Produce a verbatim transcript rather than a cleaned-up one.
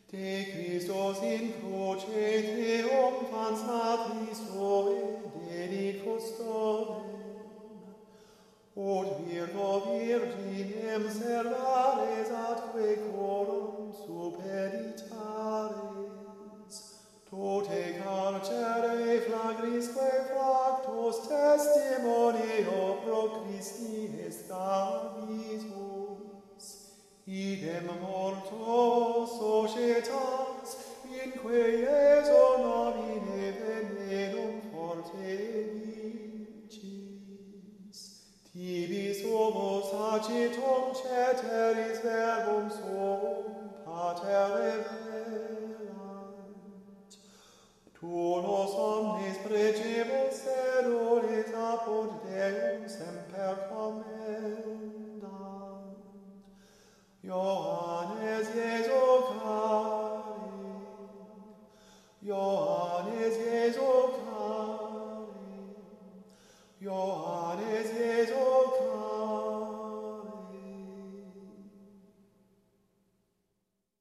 De Christos in cruce triumphans natris Zoe dedicus Domem, ut Virgo Virginem servares atque corum supeditares, tote carcere flagrisque fractus testimonio pro Christi est gabitus, idem morto societas inque Iesu nomine venenum forte vicis, tibis homo sacitum ceteris verbum suum pater revelant, tu nos omnis precibus sedulis apud Deum semper commendam. Johannes Jesu Carin, Johannes Jesu Carin, Johannes Jesu